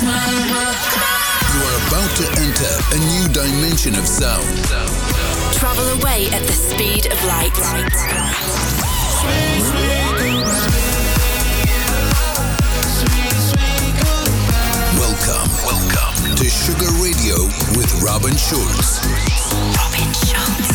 You are about to enter a new dimension of sound. Travel away at the speed of light. Welcome to Sugar Radio with Robin Schulz. Robin Schulz.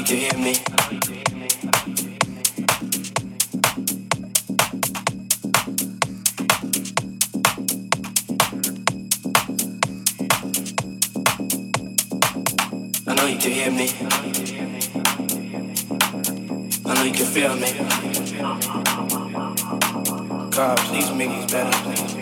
you can hear me. I know you can hear me. I know you can feel me. God, please make these better.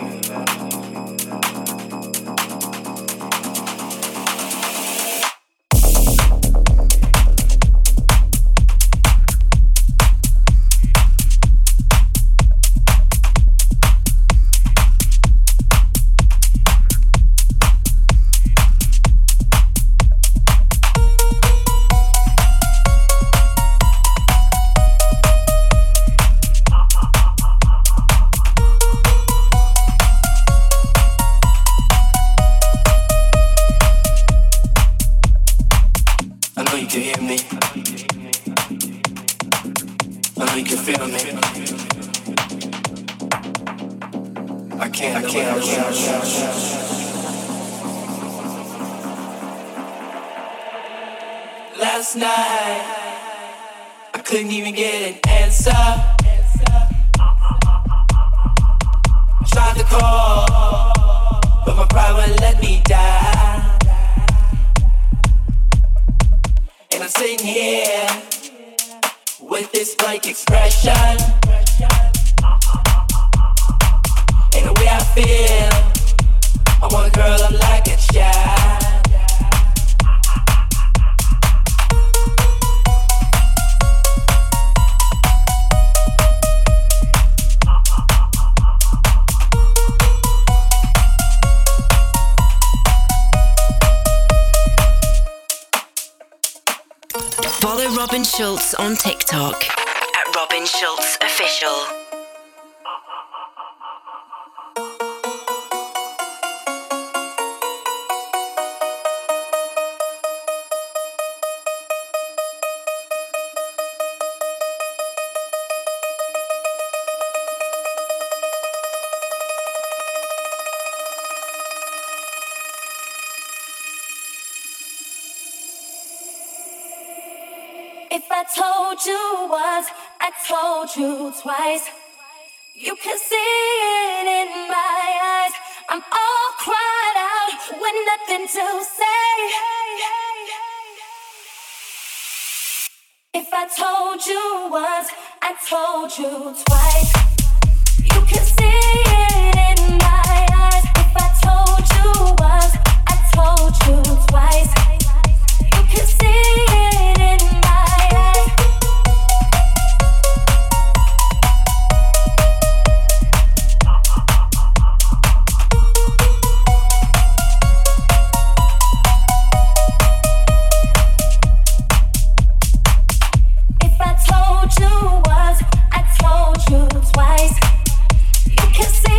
Last night, I couldn't even get an answer. I tried to call, but my pride wouldn't let me die. And I'm sitting here with this blank expression. And the way I feel, I wanna curl up like a child. Follow Robin Schulz on TikTok at Robin Schulz Official. If I told you once, I told you twice. You can see it in my eyes. I'm all cried out with nothing to say. If I told you once, I told you twice. You can see it in my eyes. If I told you once, I told you twice. You can see it in my eyes. If I told you once, I told you twice. You can see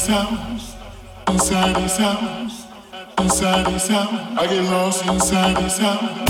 I get lost inside this house.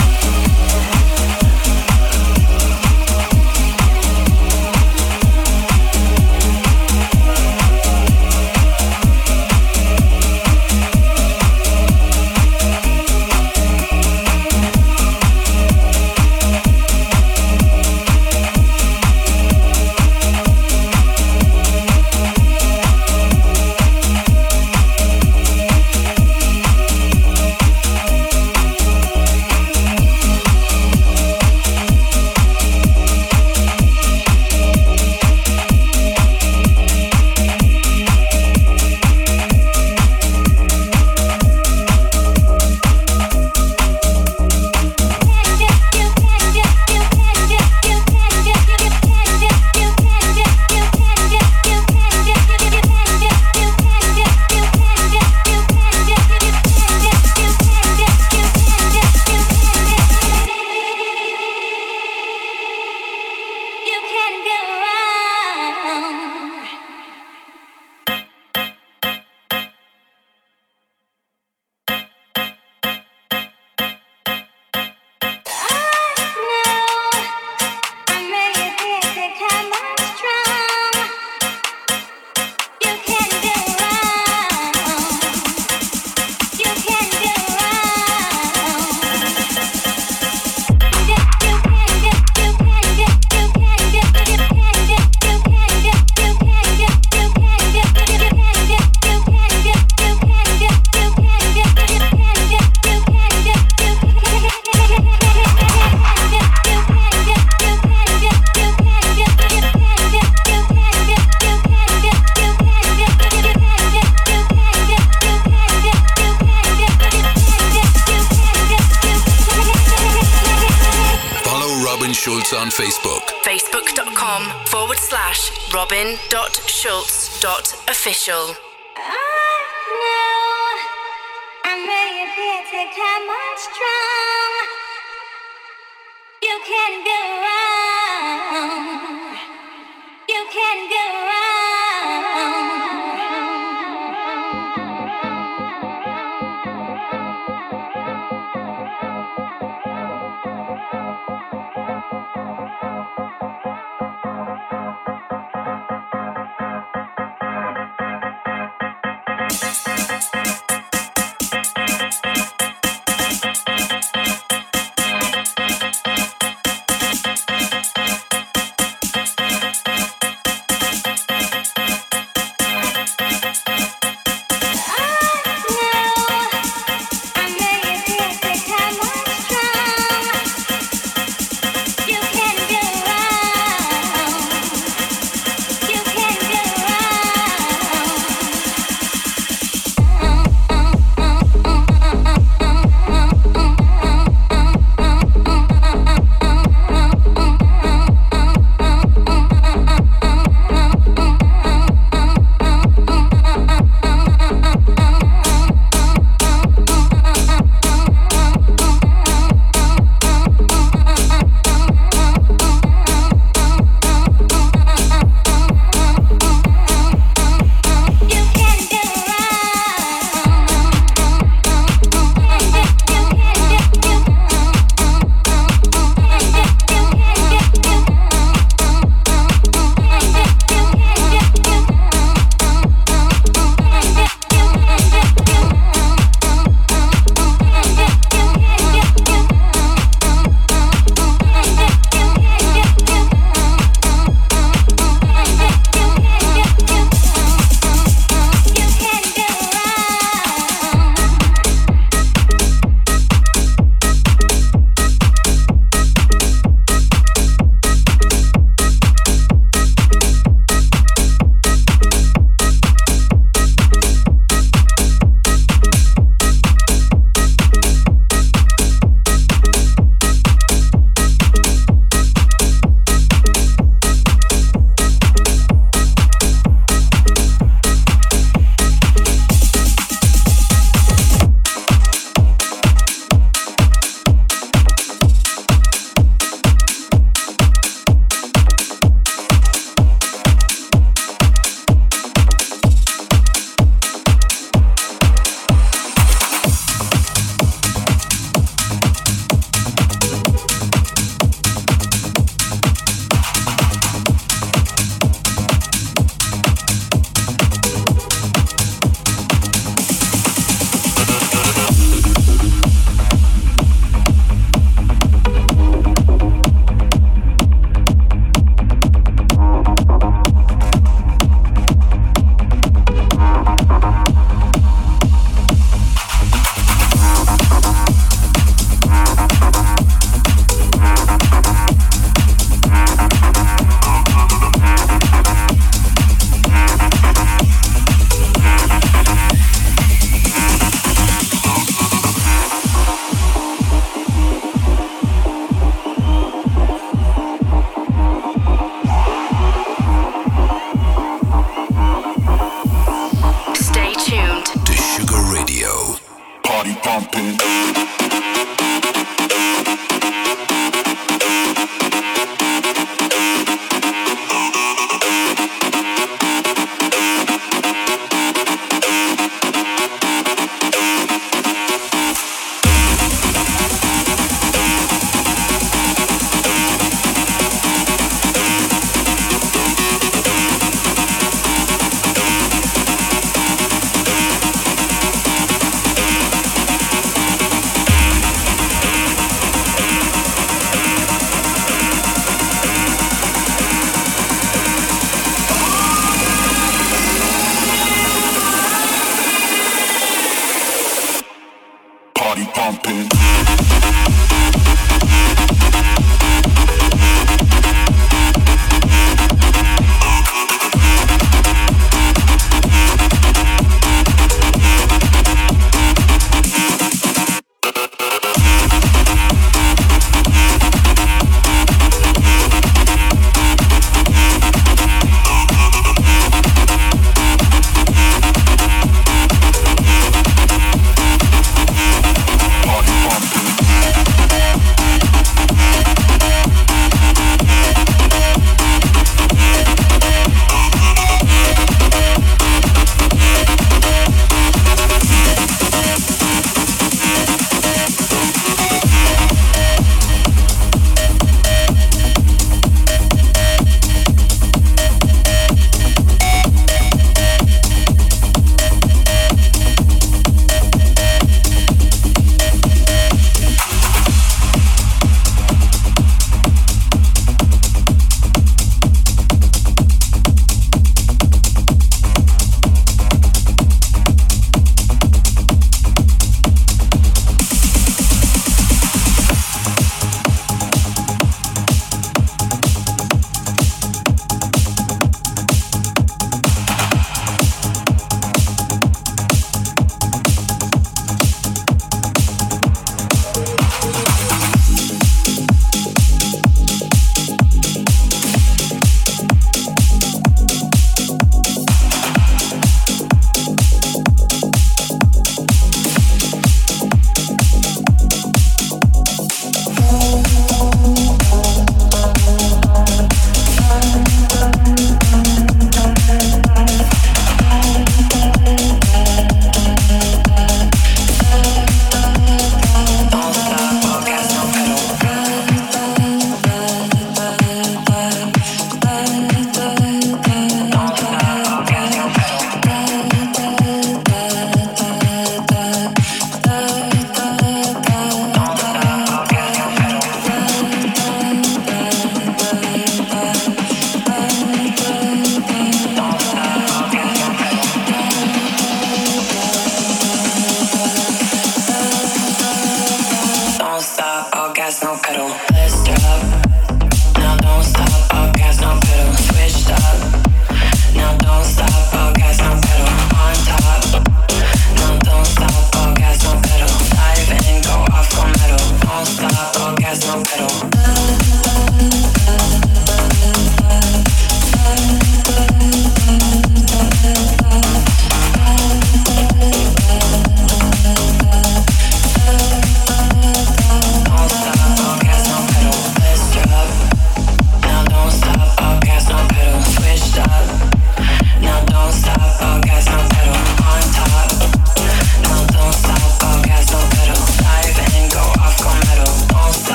On Facebook. Facebook.com/robin.schulz.official. I'm ready to take time on strong. You can't go wrong. You can't go wrong. pumping.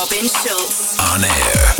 Robin Schulz. On air.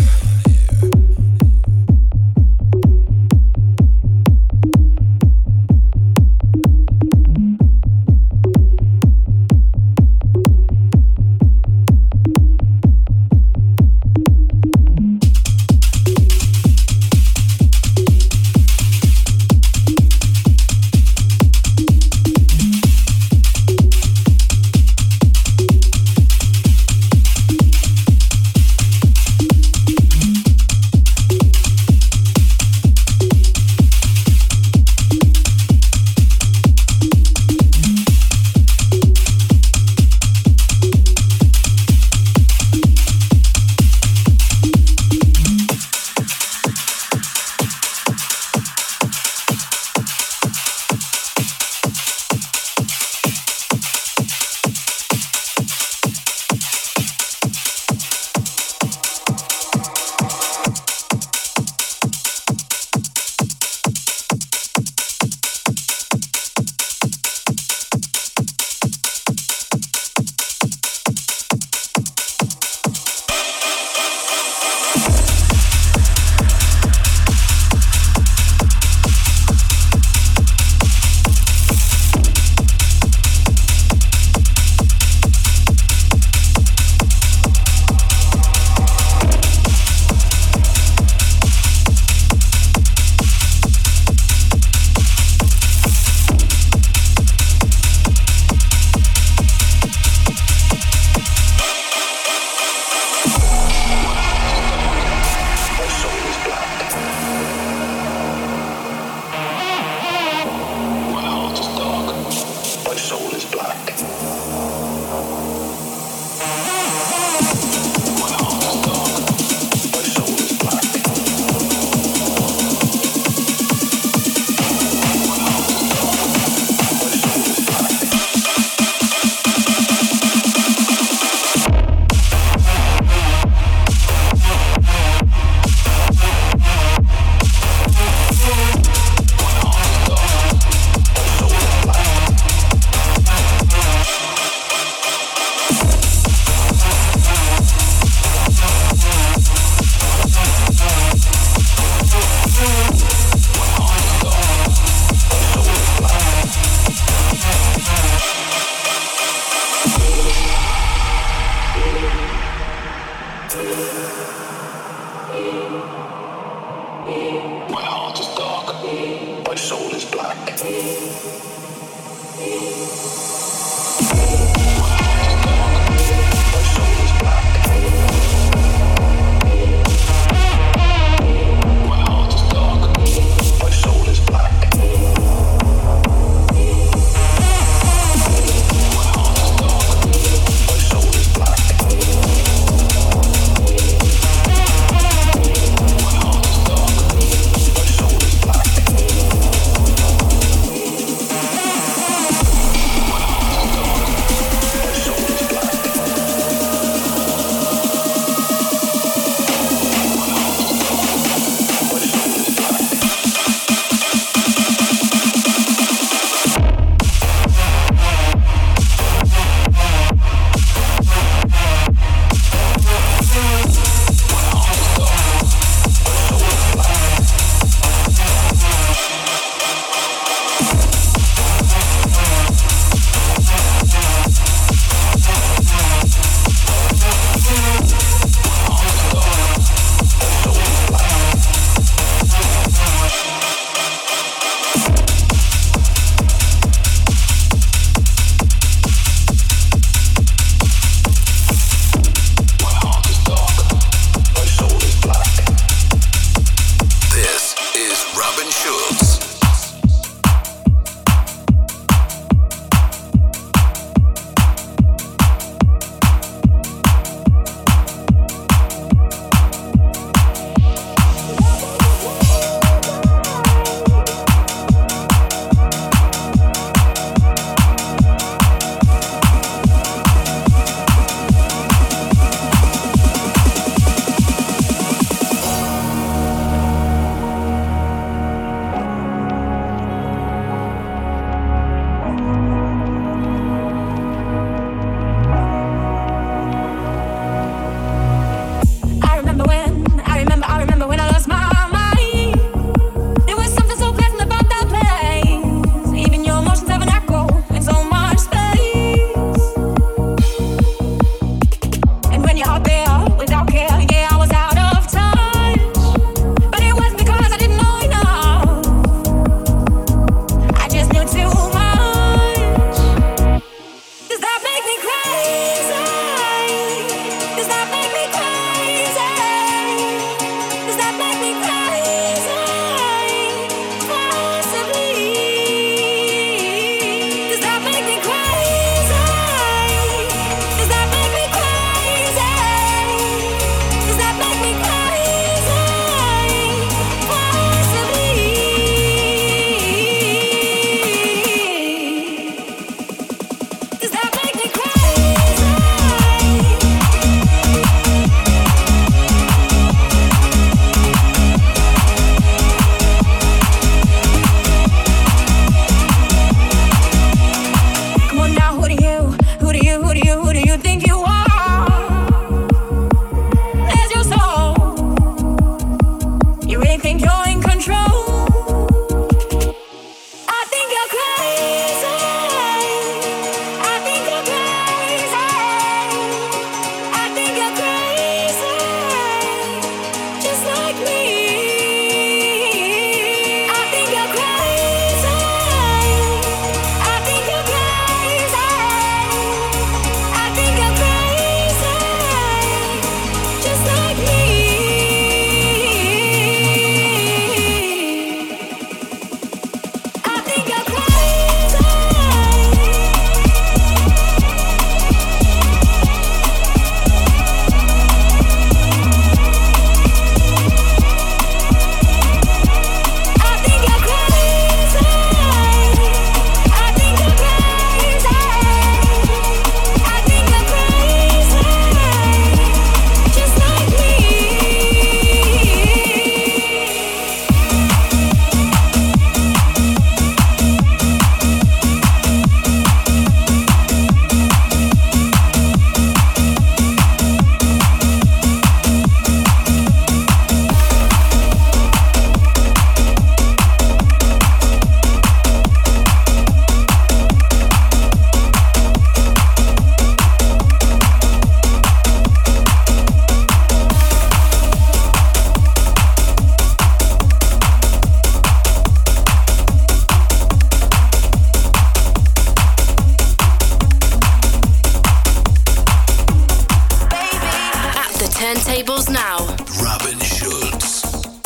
turntables now. Robin Schulz.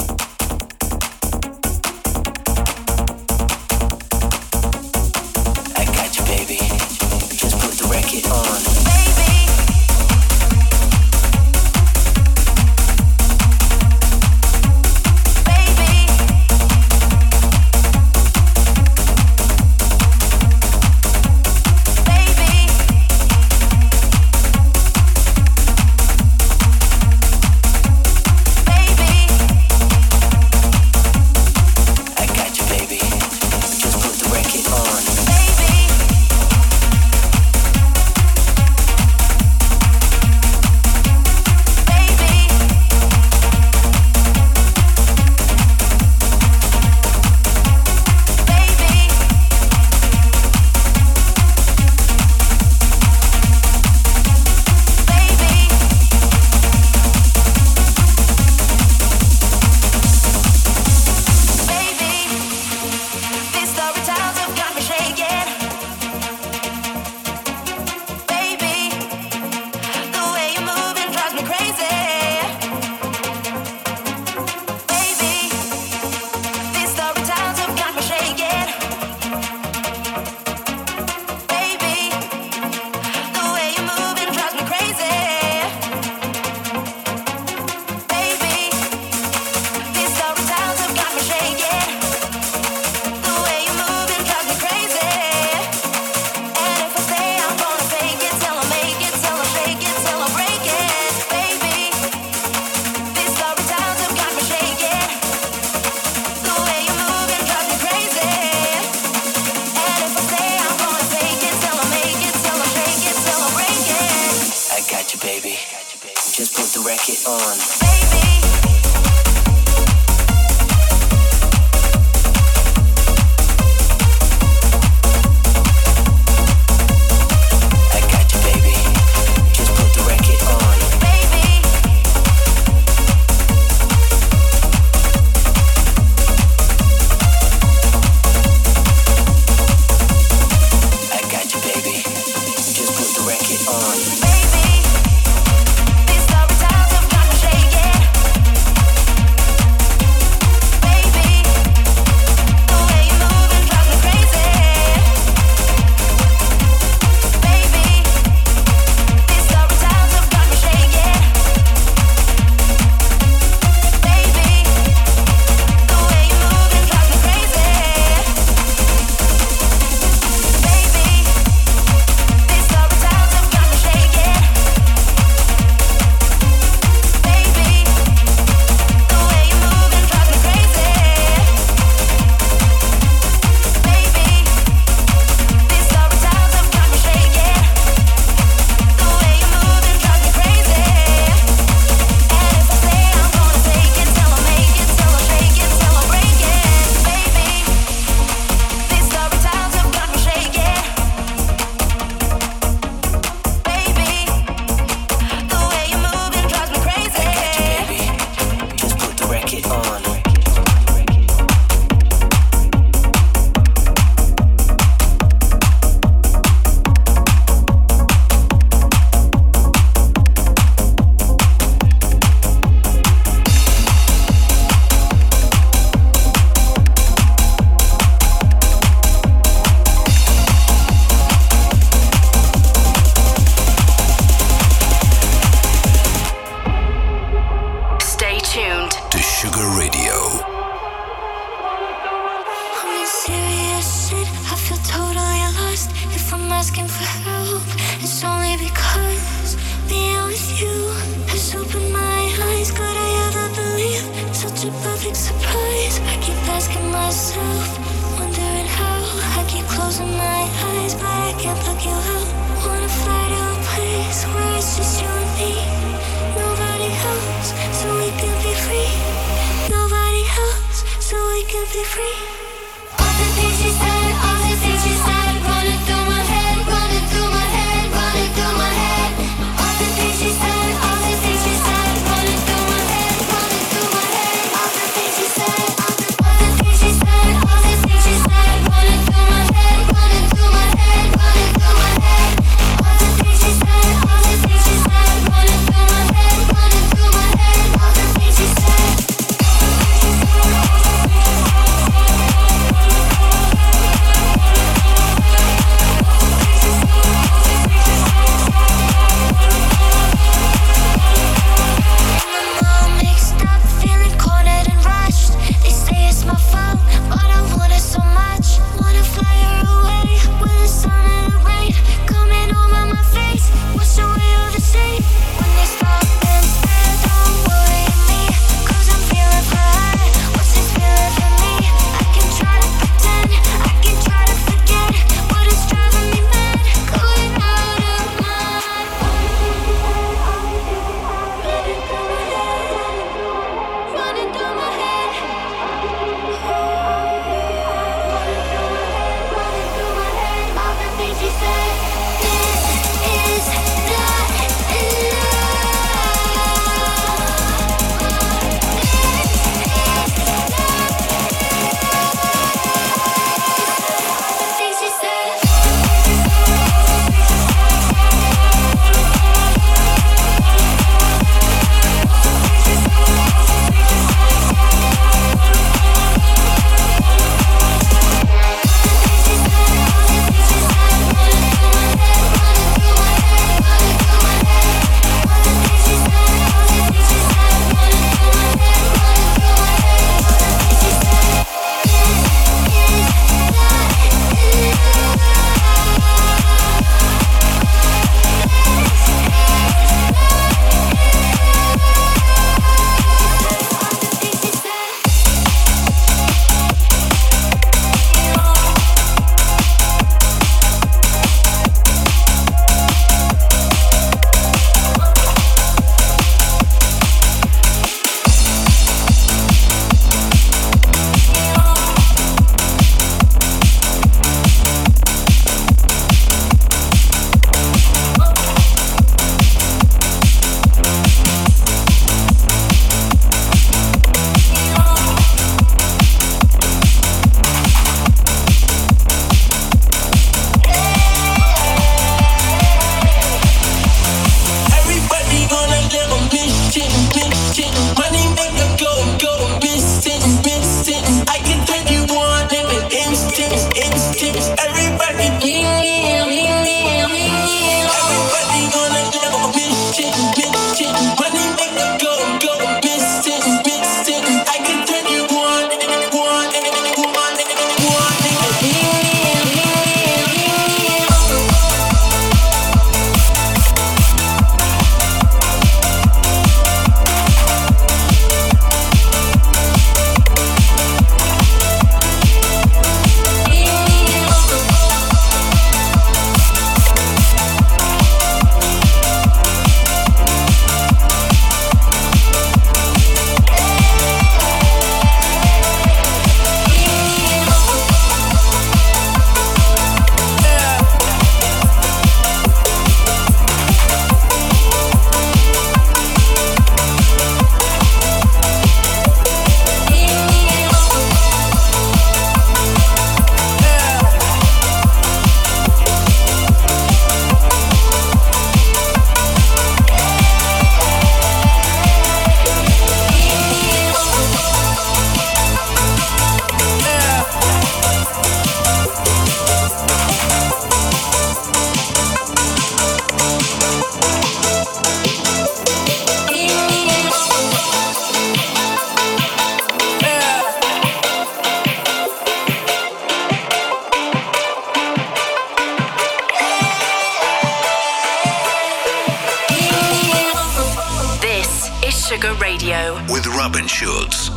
I got you, baby. Just put the record on. Running through my head. with Robin Schulz.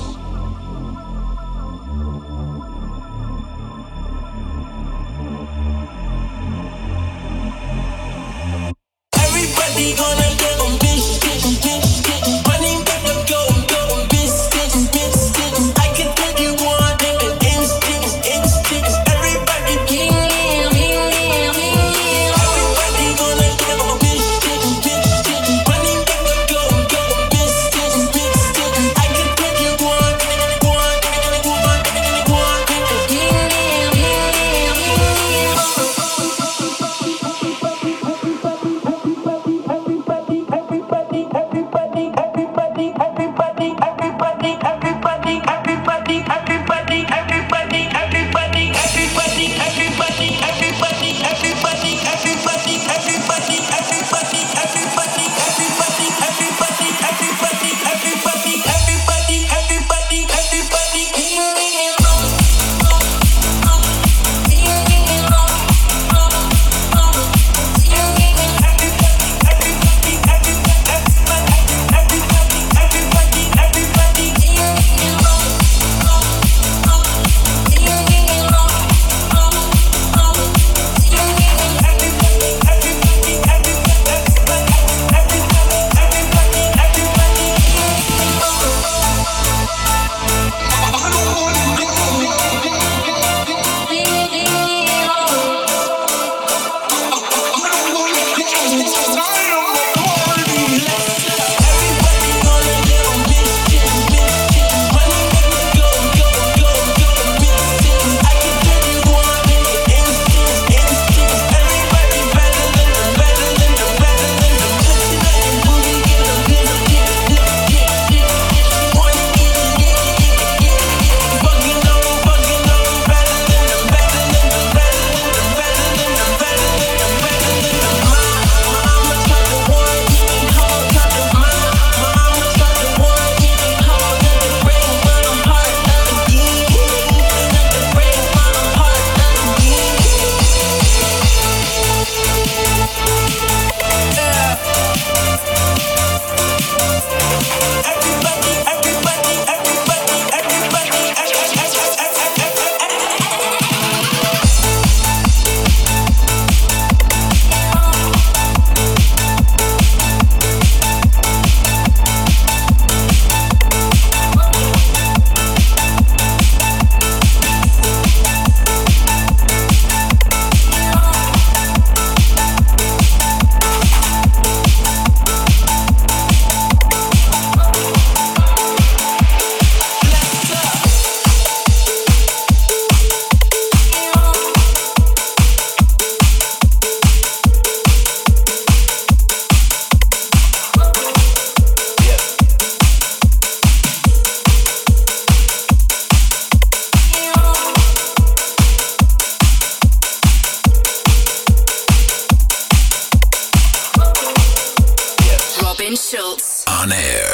Everybody gonna get on this shit, money better go this shit. I can tell you one thing, an instant. Everybody gonna get on this shit, money better go this shit. I can tell you one thing. air.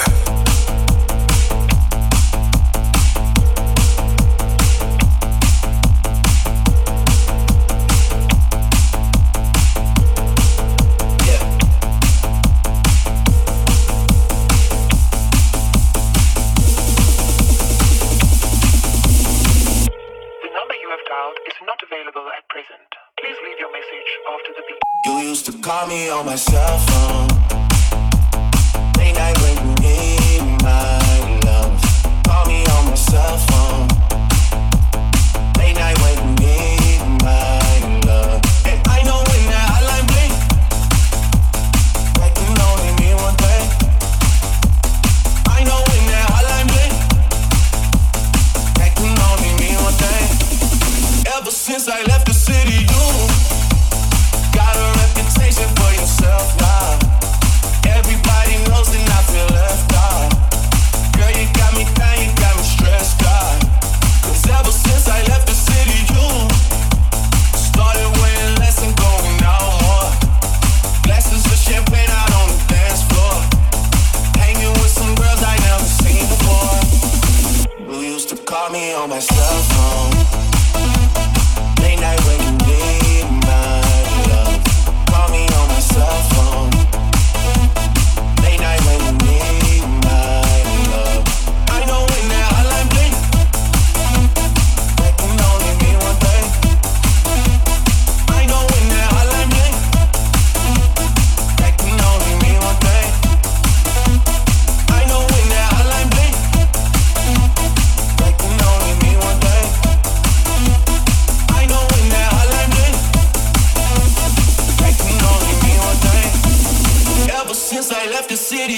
Call me on my cell phone. Late night when you need my love. Call me on my cell phone. Late night when you need my love. And I know when that hotline bling, that can only mean one thing. I know when that hotline bling, that can only mean one thing. Ever since I left the city, you got a reputation for yourself now. Everybody knows and I feel left out. Girl, you got me down, you got me stressed out. 'Cause ever since I left the city, you started wearing less and going out more. Glasses of champagne out on the dance floor. Hanging with some girls I never seen before. You used to call me on my cell phone. Late night when you need my love. Call me on my cell phone. Late night when you need my love. I know when that hotline bling, that can only mean one thing. I know when that hotline bling, that can only mean one thing. I know when that hotline bling, that can only mean one thing. I know when that hotline bling, that can only mean one thing. Ever since I left the city,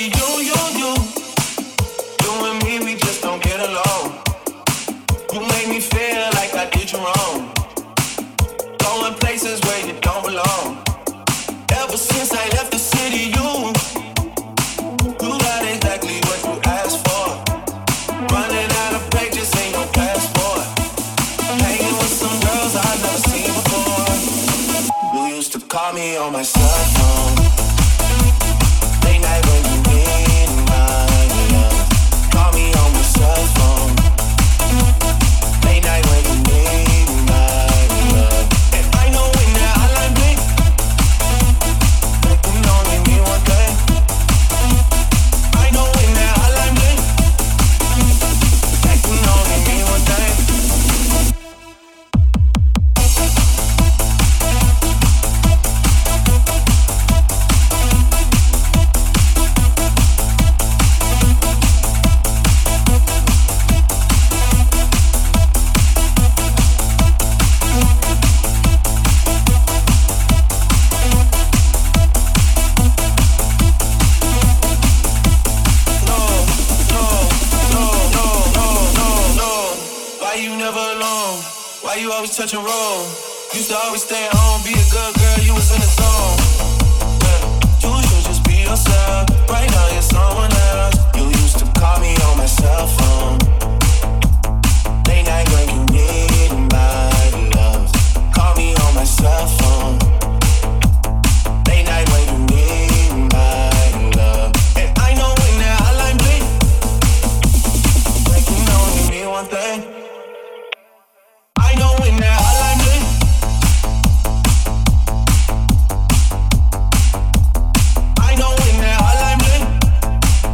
you and me, we just don't get along. You make me feel like I did you wrong. Going places where you don't belong. Ever since I left the city, you got exactly what you asked for. Running out of pages in your passport. Hanging with some girls I've never seen before. You used to call me on my cell phone. Late night when you need my love. Call me on my cell phone. Late night when you need my love. And I know when that hotline bling, that can only mean one thing. I know when that hotline bling, that can only mean one thing. You always touch and roll. Used to always stay at home, be a good girl, you was in the zone. Yeah. You should just be yourself. Right now you're someone else. You used to call me on my cell phone. Late night when you need my love. Call me on my cell phone. Late night when you need my love. And I know when that hotline bling, that can only mean one thing. I know when that hotline bling, I know when that hotline bling,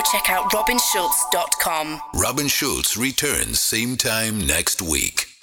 check out robinschulz.com. Robin Schulz returns same time next week.